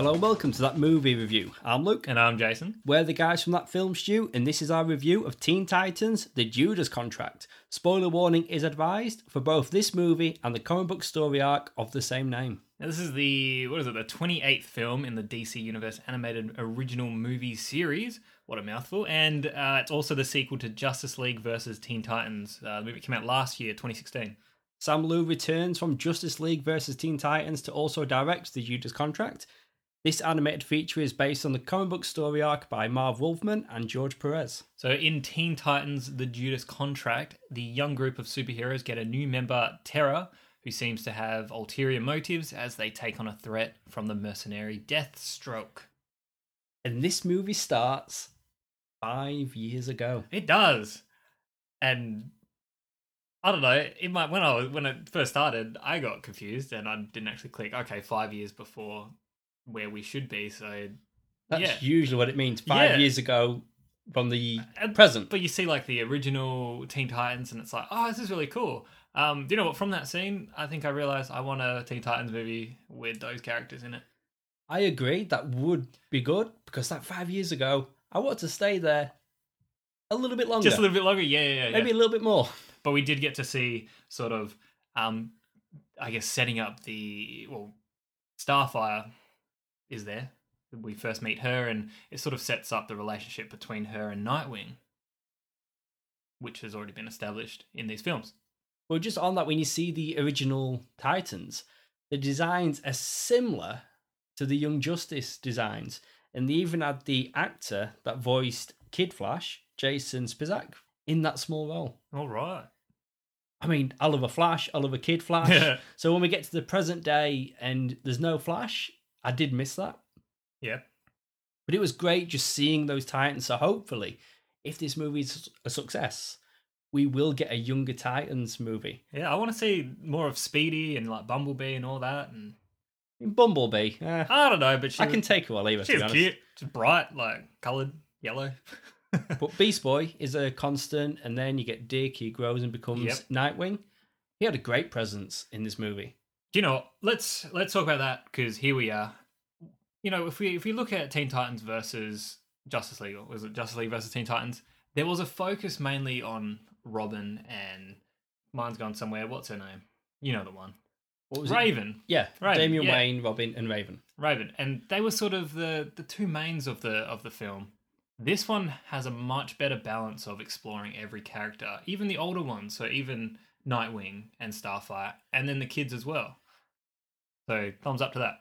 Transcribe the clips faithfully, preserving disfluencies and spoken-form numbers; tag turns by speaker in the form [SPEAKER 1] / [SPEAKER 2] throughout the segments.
[SPEAKER 1] Hello and welcome to That Movie Review. I'm Luke.
[SPEAKER 2] And I'm Jason.
[SPEAKER 1] We're the guys from That Film Stew, and this is our review of Teen Titans, The Judas Contract. Spoiler warning is advised for both this movie and the comic book story arc of the same name.
[SPEAKER 2] Now, this is the, what is it, the twenty-eighth film in the D C Universe animated original movie series. What a mouthful. And uh, it's also the sequel to Justice League versus Teen Titans. Uh, the movie came out last year, twenty sixteen.
[SPEAKER 1] Sam Liu returns from Justice League versus Teen Titans to also direct The Judas Contract. This animated feature is based on the comic book story arc by Marv Wolfman and George Perez.
[SPEAKER 2] So in Teen Titans, The Judas Contract, the young group of superheroes get a new member, Terra, who seems to have ulterior motives as they take on a threat from the mercenary Deathstroke.
[SPEAKER 1] And this movie starts five years ago.
[SPEAKER 2] It does. And I don't know, in my, when I was, when it first started, I got confused and I didn't actually click, okay, five years before where we should be, so
[SPEAKER 1] That's
[SPEAKER 2] yeah.
[SPEAKER 1] usually what it means. Five
[SPEAKER 2] Yeah.
[SPEAKER 1] years ago from the
[SPEAKER 2] And-
[SPEAKER 1] present.
[SPEAKER 2] But you see like the original Teen Titans and it's like, oh, this is really cool. Um, do you know what, from that scene, I think I realised I want a Teen Titans movie with those characters in it.
[SPEAKER 1] I agree, that would be good, because that five years ago, I wanted to stay there a little bit longer.
[SPEAKER 2] Just a little bit longer, yeah, yeah, yeah.
[SPEAKER 1] Maybe a little bit more.
[SPEAKER 2] But we did get to see sort of, um, I guess, setting up the, well, Starfire is there. We first meet her, and it sort of sets up the relationship between her and Nightwing, which has already been established in these films.
[SPEAKER 1] Well, just on that, when you see the original Titans, the designs are similar to the Young Justice designs, and they even had the actor that voiced Kid Flash, Jason Spizak, in that small role.
[SPEAKER 2] All right.
[SPEAKER 1] I mean, I love a Flash, I love a Kid Flash. So when we get to the present day and there's no Flash, I did miss that.
[SPEAKER 2] Yeah.
[SPEAKER 1] But it was great just seeing those Titans. So hopefully, if this movie's a success, we will get a younger Titans movie.
[SPEAKER 2] Yeah, I want to see more of Speedy and like Bumblebee and all that. And
[SPEAKER 1] Bumblebee, eh,
[SPEAKER 2] I don't know, but she
[SPEAKER 1] I can take her or leave her, to
[SPEAKER 2] she's
[SPEAKER 1] be honest.
[SPEAKER 2] cute. She's bright, like coloured yellow.
[SPEAKER 1] But Beast Boy is a constant, and then you get Dick, he grows and becomes
[SPEAKER 2] Yep.
[SPEAKER 1] Nightwing. He had a great presence in this movie.
[SPEAKER 2] Do you know what? Let's let's talk about that, because here we are. You know, if we if we look at Teen Titans versus Justice League, or was it Justice League versus Teen Titans? There was a focus mainly on Robin and mine's gone somewhere. What's her name? You know the one.
[SPEAKER 1] What was it?
[SPEAKER 2] Raven.
[SPEAKER 1] Yeah,
[SPEAKER 2] Raven,
[SPEAKER 1] Damian
[SPEAKER 2] yeah.
[SPEAKER 1] Wayne, Robin, and Raven.
[SPEAKER 2] Raven, and they were sort of the the two mains of the of the film. This one has a much better balance of exploring every character, even the older ones, so even Nightwing and Starfire, and then the kids as well. So thumbs up to that.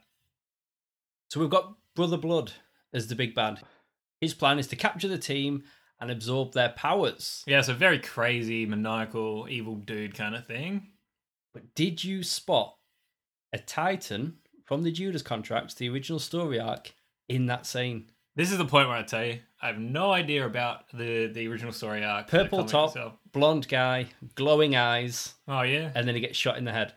[SPEAKER 1] So we've got Brother Blood as the big bad. His plan is to capture the team and absorb their powers.
[SPEAKER 2] Yeah, so very crazy, maniacal, evil dude kind of thing.
[SPEAKER 1] But did you spot a Titan from the Judas Contract, the original story arc, in that scene?
[SPEAKER 2] This is the point where I tell you, I have no idea about the, the original story arc. the
[SPEAKER 1] Purple
[SPEAKER 2] comic
[SPEAKER 1] top,
[SPEAKER 2] itself.
[SPEAKER 1] blonde guy, glowing eyes,
[SPEAKER 2] Oh, yeah?
[SPEAKER 1] and then he gets shot in the head.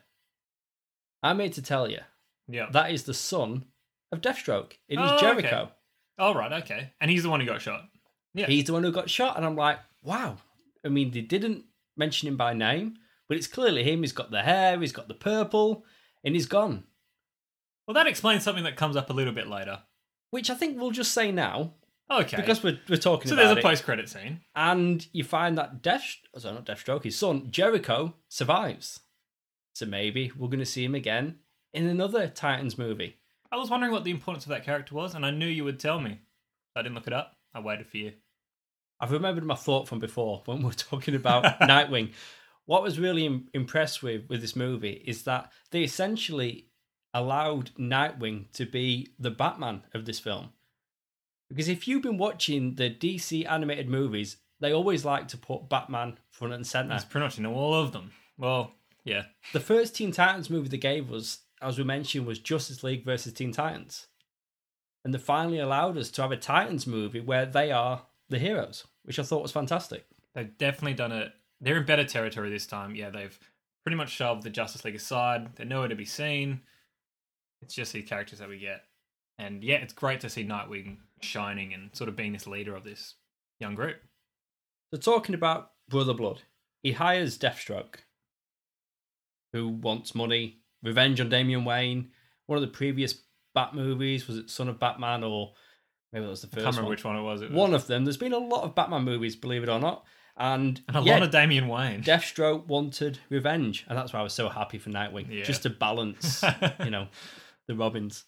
[SPEAKER 1] I'm made to tell you,
[SPEAKER 2] Yeah.
[SPEAKER 1] that is the son of Deathstroke. It is
[SPEAKER 2] Oh,
[SPEAKER 1] Jericho.
[SPEAKER 2] okay. Oh, right, okay. And he's the one who got shot. Yeah.
[SPEAKER 1] He's the one who got shot, and I'm like, wow. I mean, they didn't mention him by name, but it's clearly him. He's got the hair, he's got the purple, and he's gone.
[SPEAKER 2] Well, that explains something that comes up a little bit later.
[SPEAKER 1] Which I think we'll just say now,
[SPEAKER 2] Okay.
[SPEAKER 1] because we're, we're talking
[SPEAKER 2] so
[SPEAKER 1] about
[SPEAKER 2] there's a
[SPEAKER 1] it.
[SPEAKER 2] post-credit scene.
[SPEAKER 1] And you find that Death, sorry, not Deathstroke, his son, Jericho, survives. So maybe we're going to see him again in another Titans movie.
[SPEAKER 2] I was wondering what the importance of that character was, and I knew you would tell me. I didn't look it up. I waited for you.
[SPEAKER 1] I've remembered my thought from before when we were talking about Nightwing. What was really im- impressed with with this movie is that they essentially allowed Nightwing to be the Batman of this film. Because if you've been watching the D C animated movies, they always like to put Batman front and center.
[SPEAKER 2] That's pretty much in all of them. Well, yeah.
[SPEAKER 1] The first Teen Titans movie they gave us, as we mentioned, was Justice League versus Teen Titans. And they finally allowed us to have a Titans movie where they are the heroes, which I thought was fantastic.
[SPEAKER 2] They've definitely done it. They're in better territory this time. Yeah, they've pretty much shoved the Justice League aside. They're nowhere to be seen. It's just the characters that we get. And yeah, it's great to see Nightwing shining and sort of being this leader of this young group.
[SPEAKER 1] So talking about Brother Blood, he hires Deathstroke, who wants money, revenge on Damian Wayne, one of the previous Bat movies. Was it Son of Batman or maybe that was the first
[SPEAKER 2] I can't remember
[SPEAKER 1] one?
[SPEAKER 2] which one it was. It was.
[SPEAKER 1] One of them. There's been a lot of Batman movies, believe it or not. And,
[SPEAKER 2] And a
[SPEAKER 1] yeah,
[SPEAKER 2] lot of Damian Wayne.
[SPEAKER 1] Deathstroke wanted revenge. And that's why I was so happy for Nightwing.
[SPEAKER 2] Yeah.
[SPEAKER 1] Just to balance, you know, the Robins.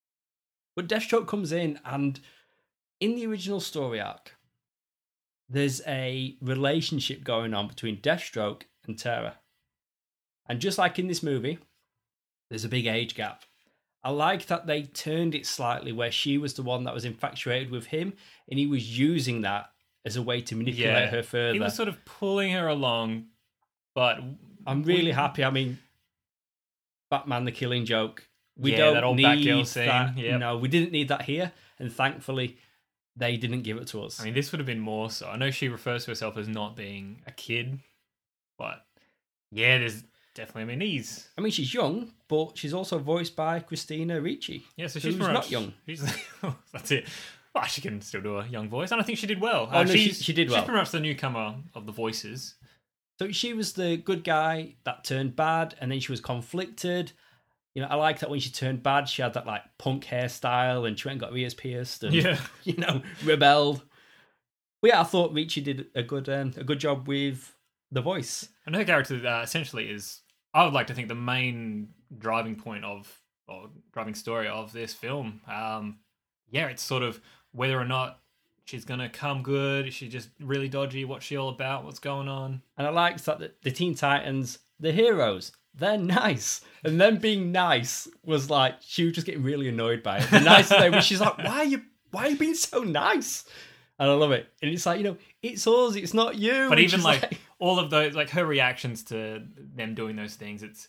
[SPEAKER 1] But Deathstroke comes in, and in the original story arc, there's a relationship going on between Deathstroke and Tara. And just like in this movie, there's a big age gap. I like that they turned it slightly where she was the one that was infatuated with him, and he was using that as a way to manipulate
[SPEAKER 2] Yeah.
[SPEAKER 1] her further.
[SPEAKER 2] He was sort of pulling her along, but
[SPEAKER 1] I'm really
[SPEAKER 2] we-
[SPEAKER 1] happy. I mean, Batman the Killing Joke. We
[SPEAKER 2] Yeah,
[SPEAKER 1] don't
[SPEAKER 2] that old
[SPEAKER 1] need
[SPEAKER 2] Batgirl scene,
[SPEAKER 1] that.
[SPEAKER 2] yep.
[SPEAKER 1] No, we didn't need that here, and thankfully, they didn't give it to us.
[SPEAKER 2] I mean, this would have been more so. I know she refers to herself as not being a kid, but yeah, there's definitely. I mean, he's
[SPEAKER 1] I mean, she's young, but she's also voiced by Christina Ricci.
[SPEAKER 2] yeah, so
[SPEAKER 1] who's
[SPEAKER 2] she's very
[SPEAKER 1] not
[SPEAKER 2] much-
[SPEAKER 1] young.
[SPEAKER 2] She's, that's it. Well, she can still do a young voice, and I think she did well.
[SPEAKER 1] Oh,
[SPEAKER 2] Uh,
[SPEAKER 1] no, she-
[SPEAKER 2] she's,
[SPEAKER 1] she did well.
[SPEAKER 2] She's pretty much the newcomer of the voices.
[SPEAKER 1] So she was the good guy that turned bad, and then she was conflicted. You know, I like that when she turned bad, she had that like punk hairstyle, and she went and got her ears pierced, and
[SPEAKER 2] Yeah.
[SPEAKER 1] you know, rebelled. But yeah, I thought Ricci did a good um, a good job with the voice.
[SPEAKER 2] And her character uh, essentially is, I would like to think, the main driving point of, or driving story of this film. Um, yeah, it's sort of whether or not she's going to come good, is she just really dodgy, what's she all about, what's going on?
[SPEAKER 1] And I liked that the, the Teen Titans, the heroes, they're nice. And them being nice was like, she was just getting really annoyed by it. The nice thing was she's like, why are you why are you being so nice? And I love it. And it's like, you know, it's us, it's not you.
[SPEAKER 2] But
[SPEAKER 1] And
[SPEAKER 2] even
[SPEAKER 1] she's
[SPEAKER 2] like, all of those, like her reactions to them doing those things, it's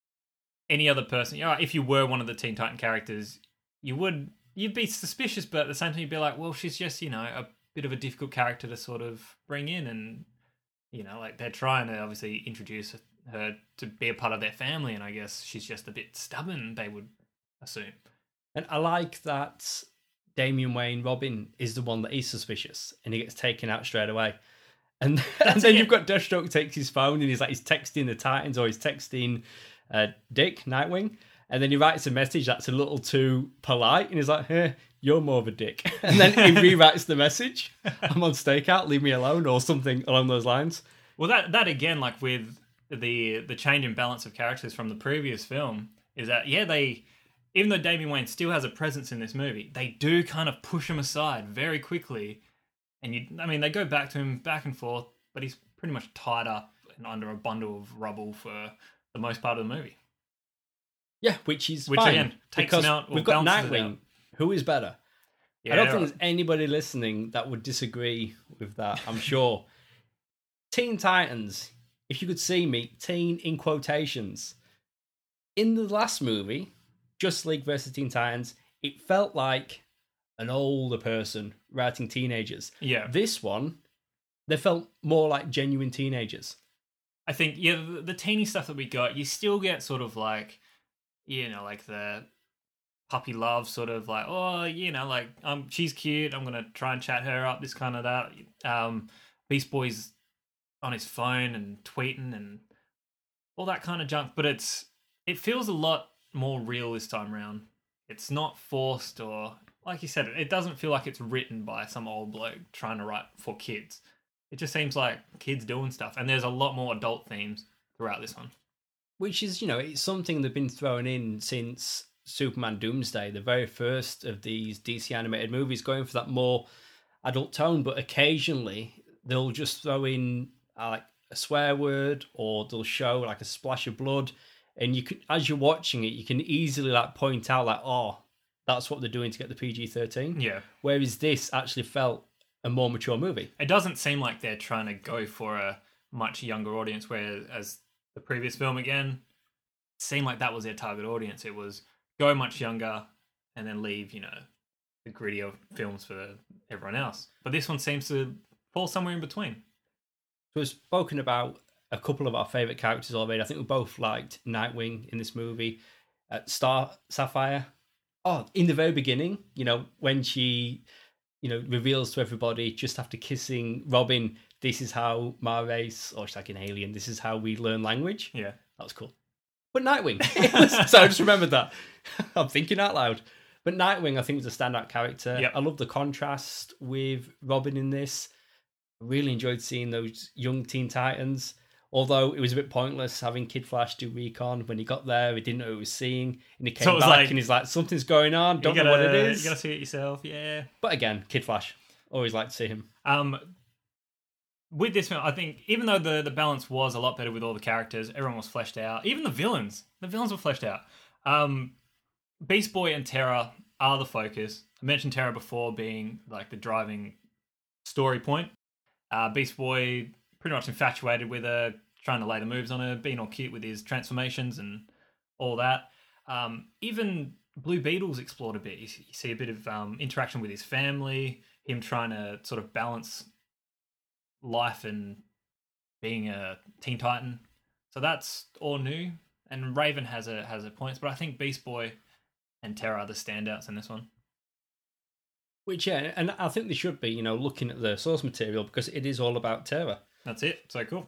[SPEAKER 2] any other person, you know, if you were one of the Teen Titan characters, you would, you'd be suspicious, but at the same time you'd be like, well, she's just, you know, a bit of a difficult character to sort of bring in, and, you know, like they're trying to obviously introduce her to be a part of their family, and I guess she's just a bit stubborn, they would assume.
[SPEAKER 1] And I like that Damian Wayne Robin is the one that is suspicious, and he gets taken out straight away. And, and then
[SPEAKER 2] it.
[SPEAKER 1] you've got Deathstroke takes his phone, and he's like, he's texting the Titans, or he's texting uh, Dick, Nightwing, and then he writes a message that's a little too polite, and he's like, hey, you're more of a dick. And then he rewrites the message, I'm on stakeout, leave me alone, or something along those lines.
[SPEAKER 2] Well, that that again, like with the the change in balance of characters from the previous film, is that yeah, they, even though Damian Wayne still has a presence in this movie, they do kind of push him aside very quickly, and you, I mean, they go back to him back and forth, but he's pretty much tied up and under a bundle of rubble for the most part of the movie.
[SPEAKER 1] Yeah, which is
[SPEAKER 2] Which,
[SPEAKER 1] fine,
[SPEAKER 2] again, takes
[SPEAKER 1] because
[SPEAKER 2] him out or
[SPEAKER 1] we've got
[SPEAKER 2] balances it
[SPEAKER 1] Nightwing,
[SPEAKER 2] out.
[SPEAKER 1] who is better.
[SPEAKER 2] Yeah,
[SPEAKER 1] I don't think there's anybody listening that would disagree with that, I'm sure. Teen Titans, if you could see me, teen in quotations. In the last movie, Justice League versus Teen Titans, it felt like an older person writing teenagers.
[SPEAKER 2] yeah.
[SPEAKER 1] This one, they felt more like genuine teenagers.
[SPEAKER 2] I think, yeah, the, the teeny stuff that we got, you still get sort of like, you know, like the puppy love sort of like, oh, you know, like, um, she's cute, I'm going to try and chat her up, this kind of that. Um, Beast Boy's on his phone and tweeting and all that kind of junk, but it's, it feels a lot more real this time around. It's not forced, or, like you said, it doesn't feel like it's written by some old bloke trying to write for kids. It just seems like kids doing stuff, and there's a lot more adult themes throughout this one.
[SPEAKER 1] Which is, you know, it's something they've been throwing in since Superman Doomsday, the very first of these D C animated movies, going for that more adult tone, but occasionally they'll just throw in uh, like a swear word, or they'll show like a splash of blood, and you can, as you're watching it, you can easily like point out like, oh, that's what they're doing to get the P G thirteen.
[SPEAKER 2] Yeah.
[SPEAKER 1] Whereas this actually felt a more mature movie.
[SPEAKER 2] It doesn't seem like they're trying to go for a much younger audience, whereas the previous film, again, seemed like that was their target audience. It was go much younger and then leave, you know, the grittier films for everyone else. But this one seems to fall somewhere in between.
[SPEAKER 1] So we've spoken about a couple of our favourite characters already. I think we both liked Nightwing in this movie. Uh, Star Sapphire. Oh, in the very beginning, you know, when she, you know, reveals to everybody just after kissing Robin, this is how my race, or she's like an alien, this is how we learn language.
[SPEAKER 2] Yeah.
[SPEAKER 1] That was cool. But Nightwing. It was, so I just remembered that. I'm thinking out loud. But Nightwing, I think, was a standout character.
[SPEAKER 2] Yep.
[SPEAKER 1] I love the contrast with Robin in this. I really enjoyed seeing those young Teen Titans. Although it was a bit pointless having Kid Flash do recon. When he got there, he didn't know what he was seeing. And he came
[SPEAKER 2] So it was
[SPEAKER 1] back
[SPEAKER 2] like-
[SPEAKER 1] and he's like, something's going on, don't
[SPEAKER 2] you
[SPEAKER 1] know
[SPEAKER 2] gotta,
[SPEAKER 1] what it is.
[SPEAKER 2] You gotta see it yourself, yeah.
[SPEAKER 1] But again, Kid Flash. Always like to see him.
[SPEAKER 2] Um, with this film, I think even though the, the balance was a lot better with all the characters, everyone was fleshed out. Even the villains, the villains were fleshed out. Um, Beast Boy and Terra are the focus. I mentioned Terra before being like the driving story point. Uh, Beast Boy pretty much infatuated with her, trying to lay the moves on her, being all cute with his transformations and all that. Um, even Blue Beetle's explored a bit. You see, you see a bit of um, interaction with his family, him trying to sort of balance life and being a Teen Titan. So that's all new. And Raven has a has a points, but I think Beast Boy and Terra are the standouts in this one.
[SPEAKER 1] Which, yeah, and I think they should be, you know, looking at the source material because it is all about Terra.
[SPEAKER 2] That's it. So cool.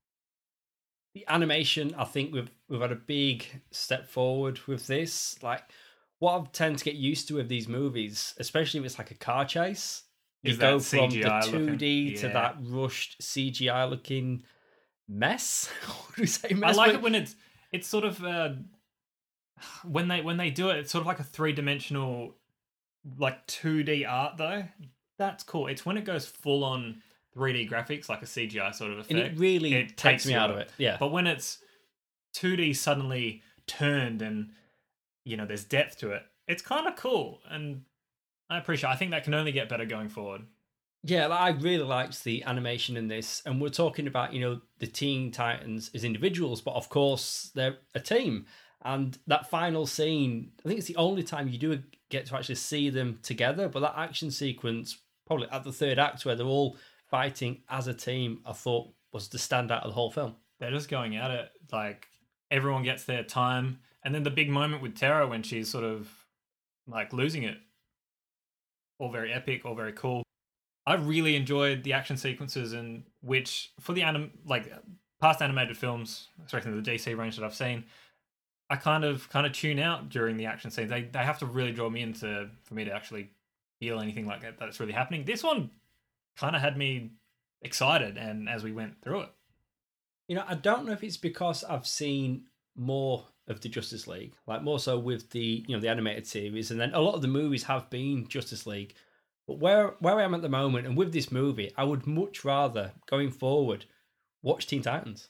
[SPEAKER 1] The animation, I think we've we've had a big step forward with this. Like, what I tend to get used to with these movies, especially if it's like a car chase, you
[SPEAKER 2] Is
[SPEAKER 1] go
[SPEAKER 2] that
[SPEAKER 1] from
[SPEAKER 2] C G I
[SPEAKER 1] the two D
[SPEAKER 2] looking?
[SPEAKER 1] to
[SPEAKER 2] Yeah.
[SPEAKER 1] that rushed C G I looking mess. What do we say
[SPEAKER 2] I
[SPEAKER 1] mess?
[SPEAKER 2] like
[SPEAKER 1] But-
[SPEAKER 2] it when it's it's sort of uh, when they when they do it, it's sort of like a three dimensional, like two D art though. That's cool. It's when it goes full on three D graphics, like a C G I sort of effect.
[SPEAKER 1] and it really
[SPEAKER 2] it
[SPEAKER 1] takes
[SPEAKER 2] takes
[SPEAKER 1] me
[SPEAKER 2] you
[SPEAKER 1] out
[SPEAKER 2] out.
[SPEAKER 1] of it. Yeah.
[SPEAKER 2] But when it's two D suddenly turned and you know there's depth to it, it's kind of cool, and I appreciate. I think that can only get better going forward.
[SPEAKER 1] Yeah, like, I really liked the animation in this, and we're talking about, you know, the Teen Titans as individuals, but of course they're a team. And that final scene, I think it's the only time you do get to actually see them together. But that action sequence, probably at the third act, where they're all fighting as a team, I thought was the standout of the whole film.
[SPEAKER 2] They're just going at it like everyone gets their time, and then the big moment with Terra when she's sort of like losing it. All very epic, all very cool. I really enjoyed the action sequences, and which for the anim like past animated films, especially the D C range that I've seen, I kind of kind of tune out during the action scenes. They they have to really draw me into for me to actually feel anything like that that's really happening. This one kind of had me excited, and as we went through it,
[SPEAKER 1] You know, I don't know if it's because I've seen more of the Justice League, like more so with the, you know, the animated series, and then a lot of the movies have been Justice League. But where where I am at the moment, and with this movie, I would much rather, going forward, watch Teen Titans.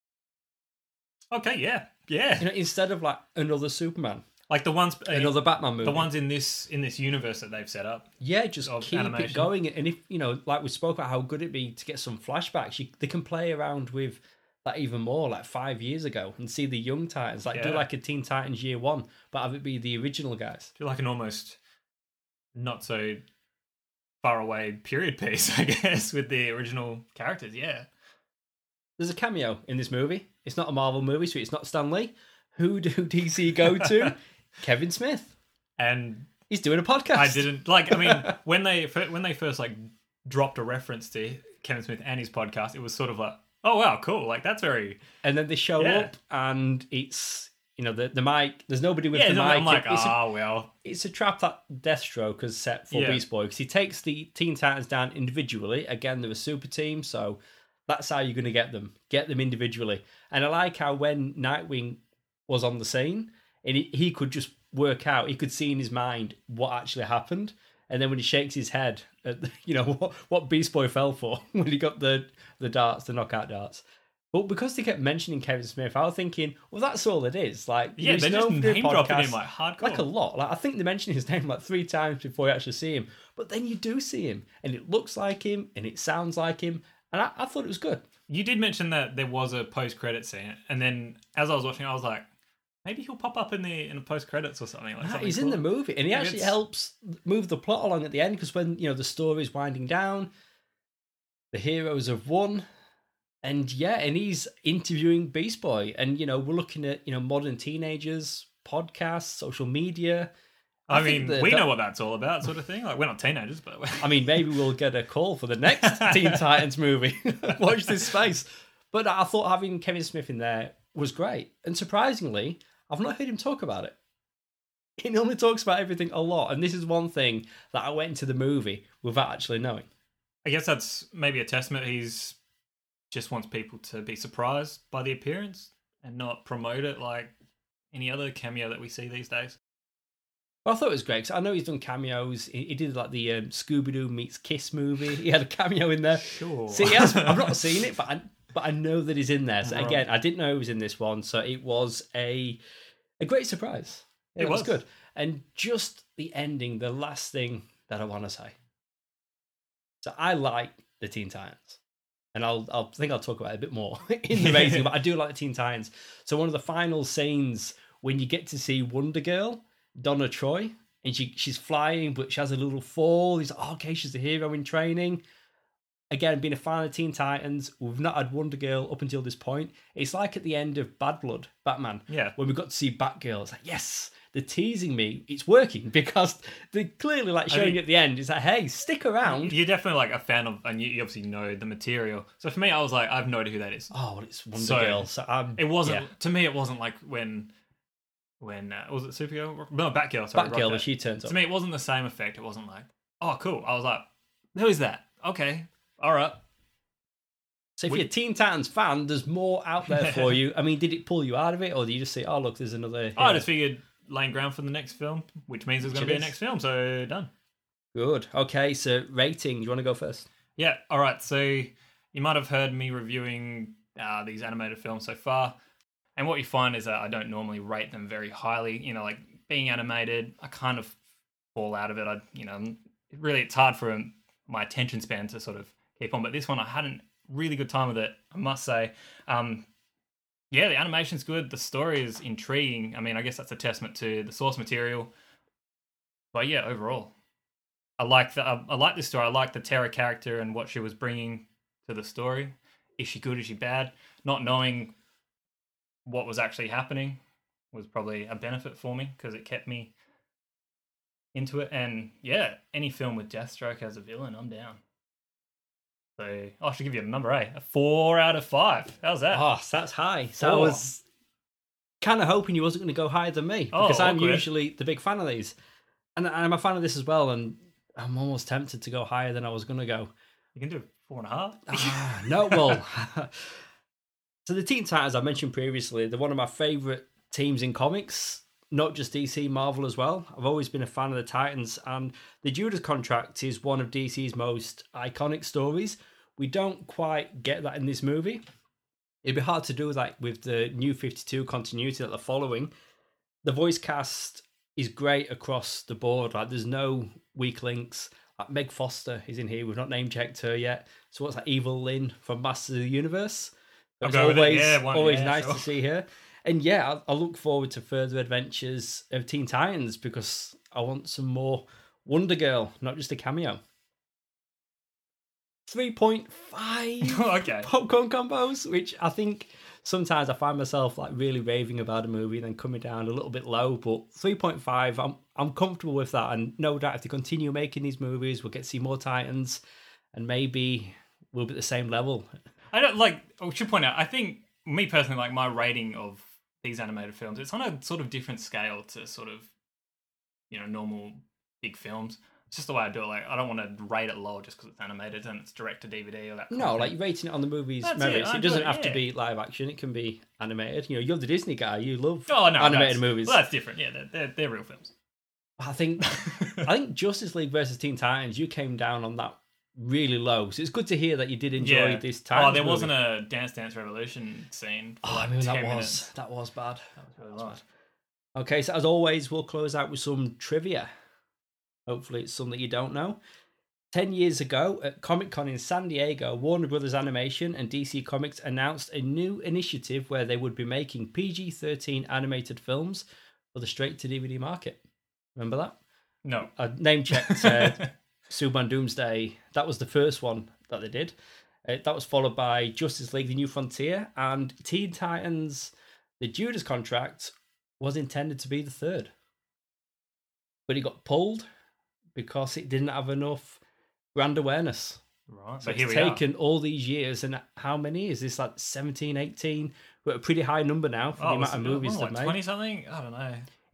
[SPEAKER 2] okay, yeah, yeah,
[SPEAKER 1] You know, instead of like another Superman,
[SPEAKER 2] like the ones
[SPEAKER 1] another Batman movie.
[SPEAKER 2] the ones in this in this universe that they've set up.
[SPEAKER 1] Yeah, just
[SPEAKER 2] of
[SPEAKER 1] keep it
[SPEAKER 2] animation.
[SPEAKER 1] going. And if, you know, like we spoke about how good it'd be to get some flashbacks, you, they can play around with that even more, like five years ago, and see the young Titans. Like do
[SPEAKER 2] Yeah.
[SPEAKER 1] like a Teen Titans Year One, but have it be the original guys.
[SPEAKER 2] Do like an almost not so far away period piece, I guess, with the original characters. Yeah.
[SPEAKER 1] There's a cameo in this movie. It's not a Marvel movie, so it's not Stan Lee. Who do D C go to? Kevin Smith.
[SPEAKER 2] And
[SPEAKER 1] He's doing a podcast.
[SPEAKER 2] I didn't like. I mean, when they fir- when they first like dropped a reference to Kevin Smith and his podcast, it was sort of like, oh wow, cool. Like that's very
[SPEAKER 1] And then they show
[SPEAKER 2] Yeah.
[SPEAKER 1] up, and it's, you know, the the mic. There's nobody with
[SPEAKER 2] yeah.
[SPEAKER 1] the
[SPEAKER 2] no,
[SPEAKER 1] mic.
[SPEAKER 2] I'm like,
[SPEAKER 1] it's, a,
[SPEAKER 2] ah, well,
[SPEAKER 1] it's a trap that Deathstroke has set for
[SPEAKER 2] Yeah.
[SPEAKER 1] Beast Boy, because he takes the Teen Titans down individually. Again, they're a super team, so that's how you're going to get them. Get them individually. And I like how when Nightwing was on the scene, and he, he could just work out, he could see in his mind what actually happened. And then when he shakes his head at, the- you know, what, what Beast Boy fell for when he got the, the darts, the knockout darts. But because they kept mentioning Kevin Smith, I was thinking, well, that's all it is. Like,
[SPEAKER 2] yeah.
[SPEAKER 1] he's
[SPEAKER 2] They're just
[SPEAKER 1] known for
[SPEAKER 2] name dropping
[SPEAKER 1] podcasts
[SPEAKER 2] him like hardcore.
[SPEAKER 1] like a lot. Like I think they mention his name like three times before you actually see him. But then you do see him, and it looks like him, and it sounds like him, and I, I thought it was good.
[SPEAKER 2] You did mention that there was a post credit scene, and then as I was watching, I was like, maybe he'll pop up in the in the post credits or something. Like
[SPEAKER 1] Nah,
[SPEAKER 2] something
[SPEAKER 1] he's in the
[SPEAKER 2] cool.
[SPEAKER 1] movie, and he
[SPEAKER 2] Like,
[SPEAKER 1] actually
[SPEAKER 2] it's-
[SPEAKER 1] helps move the plot along at the end, because when, you know, the story's winding down, the heroes have won, and yeah, and he's interviewing Beast Boy, and you know, we're looking at, you know, modern teenagers, podcasts, social media.
[SPEAKER 2] I,
[SPEAKER 1] think
[SPEAKER 2] mean,
[SPEAKER 1] the-
[SPEAKER 2] we
[SPEAKER 1] the-
[SPEAKER 2] know what that's all about, sort of thing. Like we're not teenagers, but
[SPEAKER 1] I mean, maybe we'll get a call for the next Teen Titans movie. Watch this space. But I thought having Kevin Smith in there was great. And surprisingly, I've not heard him talk about it. he normally talks about everything a lot, and this is one thing that I went into the movie without actually knowing.
[SPEAKER 2] I guess that's maybe a testament. He's just wants people to be surprised by the appearance and not promote it like any other cameo that we see these days.
[SPEAKER 1] Well, I thought it was great, 'cause I know he's done cameos. He, he did like the um, Scooby-Doo meets Kiss movie. He had a cameo in there.
[SPEAKER 2] Sure.
[SPEAKER 1] See, he has, I've not seen it, but I, but I know that he's in there. So
[SPEAKER 2] Right.
[SPEAKER 1] again, I didn't know he was in this one, so it was a a great surprise. Yeah,
[SPEAKER 2] It
[SPEAKER 1] it was
[SPEAKER 2] was.
[SPEAKER 1] good. And just the ending, the last thing that I want to say. So I like the Teen Titans. And I'll, I'll think I'll talk about it a bit more in the rating, but I do like the Teen Titans. So one of the final scenes when you get to see Wonder Girl, Donna Troy, and she she's flying, but she has a little fall. He's like, oh, okay, she's a hero in training. Again, being a fan of Teen Titans, we've not had Wonder Girl up until this point. It's like at the end of Bad Blood, Batman,
[SPEAKER 2] Yeah.
[SPEAKER 1] when we got to see Batgirl. It's like, yes, they're teasing me. It's working because they're clearly like showing
[SPEAKER 2] mean-
[SPEAKER 1] at the end. It's like, hey, stick around.
[SPEAKER 2] You're definitely like a fan of, and you you obviously know the material. So for me, I was like, I have no idea who that is.
[SPEAKER 1] Oh, well, it's Wonder
[SPEAKER 2] So,
[SPEAKER 1] Girl. So um,
[SPEAKER 2] It wasn't
[SPEAKER 1] yeah.
[SPEAKER 2] to me. It wasn't like when, when uh, was it Supergirl? No, Batgirl. Sorry,
[SPEAKER 1] Batgirl
[SPEAKER 2] Rocket.
[SPEAKER 1] when she turns up.
[SPEAKER 2] To me, it wasn't the same effect. It wasn't like, oh, cool. I was like, who is that? Okay, all right.
[SPEAKER 1] So if
[SPEAKER 2] We-
[SPEAKER 1] you're a Teen Titans fan, there's more out there for you. I mean, did it pull you out of it, or did you just say, "Oh, look, there's another"?
[SPEAKER 2] I
[SPEAKER 1] hero?
[SPEAKER 2] just figured laying ground for the next film, which means there's going to be a
[SPEAKER 1] Which it
[SPEAKER 2] next film. So done.
[SPEAKER 1] Good. Okay, so rating. Do you want to go first?
[SPEAKER 2] Yeah. All right. So you might have heard me reviewing uh, these animated films so far, and what you find is that I don't normally rate them very highly. You know, like being animated, I kind of fall out of it. I, you know, really, it's hard for um, my attention span to sort of keep on. But this one, I had a really good time with it, I must say. Um, yeah, the animation's good. The story is intriguing. I mean, I guess that's a testament to the source material. But yeah, overall, I like the I, I like this story. I like the Terra character and what she was bringing to the story. Is she good? Is she bad? Not knowing what was actually happening was probably a benefit for me because it kept me into it. And yeah, any film with Deathstroke as a villain, I'm down. So I should give you a number, eh? A four out of five. How's that?
[SPEAKER 1] Oh, so that's high. So I
[SPEAKER 2] Four.
[SPEAKER 1] was kind of hoping you wasn't going to go higher than me
[SPEAKER 2] Oh,
[SPEAKER 1] because I'm
[SPEAKER 2] awkward.
[SPEAKER 1] usually the big fan of these, and I'm a fan of this as well. And I'm almost tempted to go higher than I was going to go.
[SPEAKER 2] You can do a four and a half.
[SPEAKER 1] Ah, no, well, so the Teen Titans I mentioned previously, they're one of my favourite teams in comics, not just D C, Marvel as well. I've always been a fan of the Titans, and the Judas Contract is one of D C's most iconic stories. We don't quite get that in this movie. It'd be hard to do that with the New fifty-two continuity that they're following. The voice cast is great across the board. Like, there's no weak links. Like, Meg Foster is in here. We've not name checked her yet. So what's that? Evil Lynn from Masters of the Universe.
[SPEAKER 2] I'll
[SPEAKER 1] It's
[SPEAKER 2] go with it.
[SPEAKER 1] always
[SPEAKER 2] Yeah, one-
[SPEAKER 1] always
[SPEAKER 2] yeah,
[SPEAKER 1] nice
[SPEAKER 2] sure.
[SPEAKER 1] to see her. And yeah, I, I look forward to further adventures of Teen Titans because I want some more Wonder Girl, not just a cameo. three point five
[SPEAKER 2] Okay.
[SPEAKER 1] popcorn combos, which I think sometimes I find myself like really raving about a movie and then coming down a little bit low, but three point five, I'm I'm comfortable with that, and no doubt if they continue making these movies, we'll get to see more Titans, and maybe we'll be at the same level.
[SPEAKER 2] I don't like. I should point out. I think me personally, like my rating of these animated films, it's on a sort of different scale to sort of, you know, normal big films. It's just the way I do it. Like, I don't want to rate it low just because it's animated and it's direct to D V D or that. Kind
[SPEAKER 1] No,
[SPEAKER 2] of
[SPEAKER 1] like
[SPEAKER 2] thing.
[SPEAKER 1] you're rating it on the movie's
[SPEAKER 2] That's it,
[SPEAKER 1] merits.
[SPEAKER 2] I
[SPEAKER 1] It, doesn't
[SPEAKER 2] enjoy it,
[SPEAKER 1] have to
[SPEAKER 2] yeah.
[SPEAKER 1] be live action. It can be animated. You know, you're the Disney guy. You love
[SPEAKER 2] Oh no,
[SPEAKER 1] animated
[SPEAKER 2] that's-
[SPEAKER 1] movies.
[SPEAKER 2] Well, that's different. Yeah, they're they're, they're real films.
[SPEAKER 1] I think I think Justice League versus Teen Titans, you came down on that really low. So it's good to hear that you did enjoy
[SPEAKER 2] yeah.
[SPEAKER 1] this Titans
[SPEAKER 2] Oh, there
[SPEAKER 1] movie.
[SPEAKER 2] wasn't a Dance Dance Revolution scene. For
[SPEAKER 1] Oh,
[SPEAKER 2] like
[SPEAKER 1] I mean,
[SPEAKER 2] ten
[SPEAKER 1] that was
[SPEAKER 2] minutes.
[SPEAKER 1] that was bad.
[SPEAKER 2] That was really
[SPEAKER 1] That was
[SPEAKER 2] nice.
[SPEAKER 1] bad. Okay, so as always, we'll close out with some trivia. Hopefully, it's something you don't know. Ten years ago, at Comic Con in San Diego, Warner Brothers Animation and D C Comics announced a new initiative where they would be making P G thirteen animated films for the straight-to-D V D market. Remember that?
[SPEAKER 2] No.
[SPEAKER 1] I name checked uh, Superman Doomsday. That was the first one that they did. Uh, that was followed by Justice League: The New Frontier, and Teen Titans: The Judas Contract was intended to be the third, but it got pulled because it didn't have enough brand awareness.
[SPEAKER 2] Right.
[SPEAKER 1] So
[SPEAKER 2] So
[SPEAKER 1] it's
[SPEAKER 2] here we
[SPEAKER 1] taken all these years, and how many is this? Like seventeen, eighteen? We're at a pretty high number now for
[SPEAKER 2] are.
[SPEAKER 1] the
[SPEAKER 2] Oh,
[SPEAKER 1] amount of movies
[SPEAKER 2] what,
[SPEAKER 1] they've
[SPEAKER 2] like
[SPEAKER 1] made.
[SPEAKER 2] twenty something? I don't know.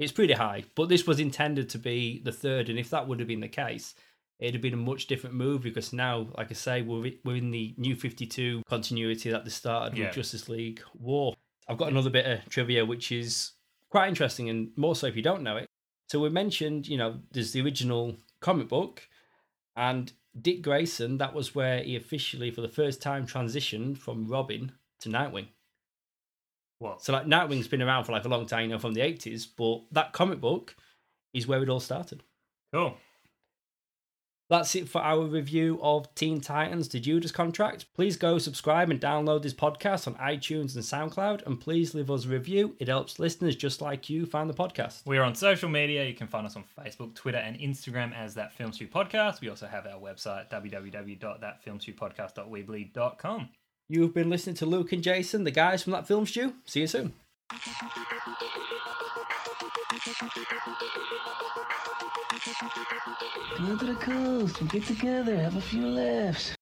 [SPEAKER 1] It's pretty high, but this was intended to be the third, and if that would have been the case, it'd have been a much different movie, because now, like I say, we're, we're in the New fifty-two continuity that they started
[SPEAKER 2] Yeah.
[SPEAKER 1] with Justice League War. I've got another bit of trivia, which is quite interesting, and more so if you don't know it. So we mentioned, you know, there's the original comic book, and Dick Grayson, that was where he officially, for the first time, transitioned from Robin to Nightwing.
[SPEAKER 2] What?
[SPEAKER 1] So, like, Nightwing's been around for like a long time, you know, from the eighties, but that comic book is where it all started.
[SPEAKER 2] Cool.
[SPEAKER 1] That's it for our review of Teen Titans, The Judas Contract. Please go subscribe and download this podcast on iTunes and SoundCloud, and please leave us a review. It helps listeners just like you find the podcast.
[SPEAKER 2] We are on social media. You can find us on Facebook, Twitter, and Instagram as That Film Stew Podcast. We also have our website, w w w dot that film stew podcast dot weebly dot com.
[SPEAKER 1] You've been listening to Luke and Jason, the guys from That Film Stew. See you soon.
[SPEAKER 3] Come to the coast and get together, have a few laughs.